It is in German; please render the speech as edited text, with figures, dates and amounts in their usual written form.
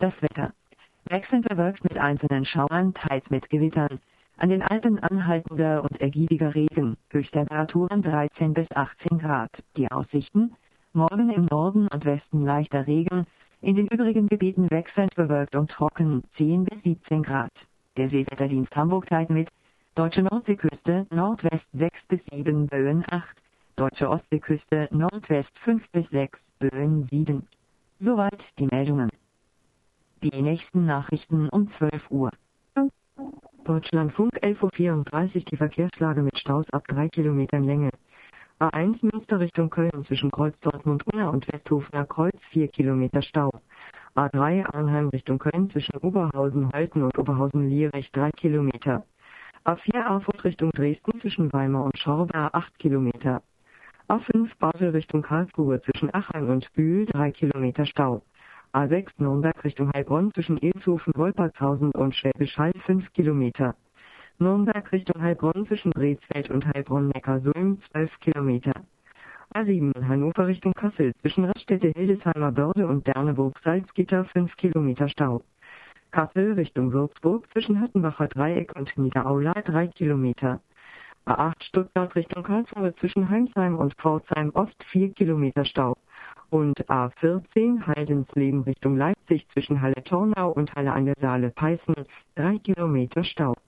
Das Wetter. Wechselnd bewölkt mit einzelnen Schauern, teils mit Gewittern. An den Alpen anhaltender und ergiebiger Regen. Höchsttemperaturen 13 bis 18 Grad. Die Aussichten: Morgen im Norden und Westen leichter Regen. In den übrigen Gebieten wechselnd bewölkt und trocken, 10 bis 17 Grad. Der Seewetterdienst Hamburg teilt mit: Deutsche Nordseeküste, Nordwest 6 bis 7, Böen 8. Deutsche Ostseeküste, Nordwest 5 bis 6, Böen 7. Soweit die Meldungen. Die nächsten Nachrichten um 12 Uhr. Deutschlandfunk 11:34 Uhr, die Verkehrslage mit Staus ab 3 Kilometern Länge. A1 Münster Richtung Köln zwischen Kreuz Dortmund-Unna und Westhofener Kreuz 4 Kilometer Stau. A3 Arnheim Richtung Köln zwischen Oberhausen-Halten und Oberhausen-Lierich 3 Kilometer. A4 Erfurt Richtung Dresden zwischen Weimar und Schorber 8 Kilometer. A5 Basel Richtung Karlsruhe zwischen Achheim und Bühl 3 Kilometer Stau. A6 Nürnberg Richtung Heilbronn zwischen Ilshofen, Wolpertshausen und Schwäbisch Hall 5 Kilometer. Nürnberg Richtung Heilbronn zwischen Brezfeld und Heilbronn-Neckarsulm 12 Kilometer. A7 Hannover Richtung Kassel zwischen Raststätte Hildesheimer Börde und Berneburg-Salzgitter 5 Kilometer Stau. Kassel Richtung Würzburg zwischen Hüttenbacher Dreieck und Niederaula 3 Kilometer. A8 Stuttgart Richtung Karlsruhe zwischen Heinsheim und Pforzheim Ost 4 Kilometer Stau. Und A14 Heidensleben Richtung Leipzig zwischen Halle-Tornau und Halle an der Saale-Peißen 3 Kilometer Stau.